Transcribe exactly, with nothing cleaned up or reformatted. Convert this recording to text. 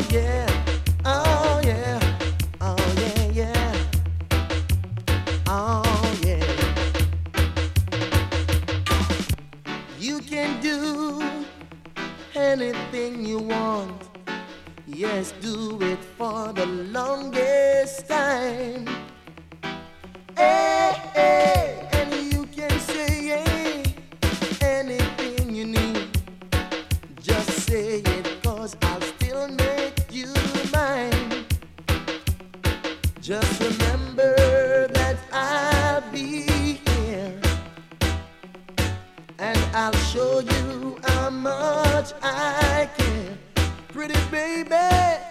yeah, oh yeah, oh yeah, yeah, oh yeah. You can do anything you want. Yes, do it for the longest time. Hey, hey, and you can say hey, anything you need. Just say it, cause I'll still make you mine. Just remember that I'll be here, and I'll show you how much I care. Pretty baby,